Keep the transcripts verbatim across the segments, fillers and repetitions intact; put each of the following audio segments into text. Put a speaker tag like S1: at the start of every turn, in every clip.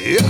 S1: Эх.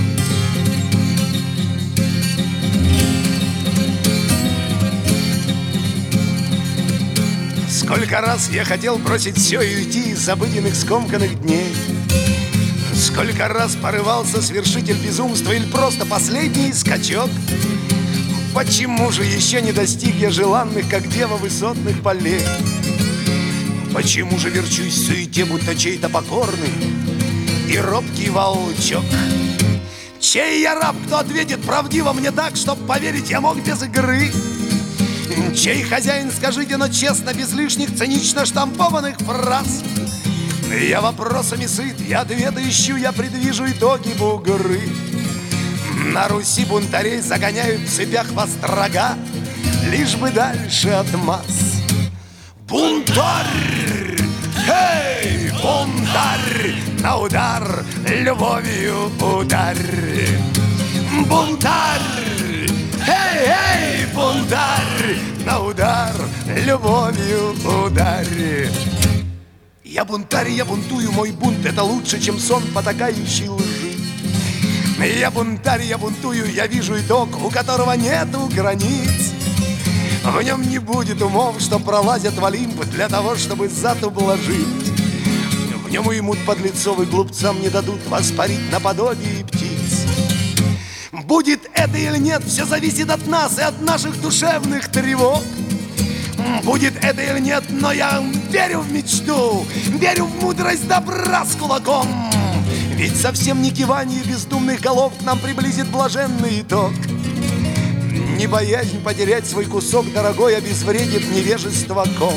S1: Сколько раз я хотел бросить все и уйти из обыденных скомканных дней. Сколько раз порывался свершитель безумства или просто последний скачок. Почему же еще не достиг я желанных, как дева, высотных полей? Почему же верчусь в суете, будто чей-то покорный и робкий волчок? Чей я раб, кто ответит правдиво мне так, чтоб поверить я мог без игры? Чей хозяин, скажите, но честно, без лишних цинично штампованных фраз? Я вопросами сыт, я ответы ищу, я предвижу итоги бугры. На Руси бунтарей загоняют в цепях во строга, лишь бы дальше от масс. Бунтарь! Эй, бунтарь! На удар любовью ударь! Бунтарь! Эй, эй, бунтарь! На удар любовью ударь! Я бунтарь, я бунтую, мой бунт — это лучше, чем сон потакающей лжи. Я бунтарь, я бунтую, я вижу итог, у которого нету границ. В нем не будет умов, что пролазят в Олимп для того, чтобы зад ублажить. В нем уймут подлецов и глупцам не дадут воспарить наподобие птиц. Будет это или нет, все зависит от нас и от наших душевных тревог. Будет это или нет, но я верю в мечту, верю в мудрость добра с кулаком. Ведь совсем не кивание бездумных голов к нам приблизит блаженный итог. Не боязнь потерять свой кусок дорогой обезвредит невежество ком.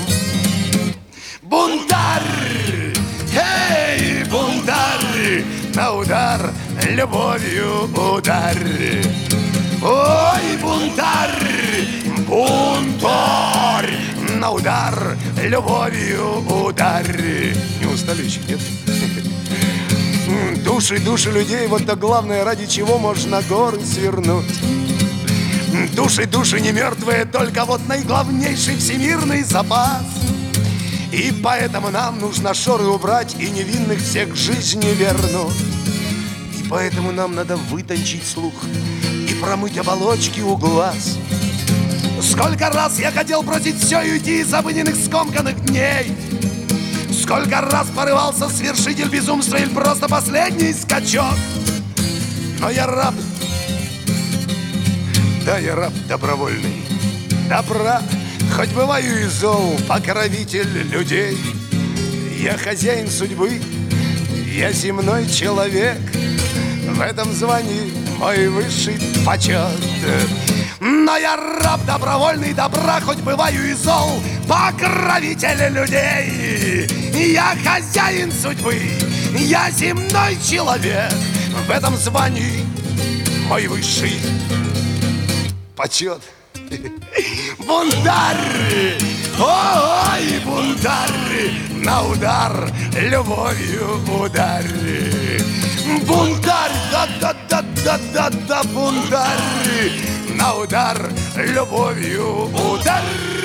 S1: Бунтарь! Эй, бунтарь! На удар любовью ударь! Ой, бунтарь! Бунтарь! На удар любовью ударь! Не устали еще, нет? Души, души людей, вот то главное, ради чего можно горы свернуть. Души, души не мертвые, только вот наиглавнейший всемирный запас. И поэтому нам нужно шоры убрать и невинных всех к жизни вернуть. И поэтому нам надо вытончить слух и промыть оболочки у глаз. Сколько раз я хотел бросить все и уйти из обыденных скомканных дней. Сколько раз порывался свершитель безумства или просто последний скачок. Но я раб, да, я раб добровольный, добра, хоть бываю и зол, покровитель людей. Я хозяин судьбы, я земной человек, в этом звании мой высший почет. Но я раб добровольный, добра, хоть бываю и зол, покровитель людей. Я хозяин судьбы, я земной человек, в этом звании мой высший почет. Бунтарь, ой, бунтарь, на удар любовью ударь. Бунтарь, да-да-да-да-да-да, бунтарь, на удар любовью ударь.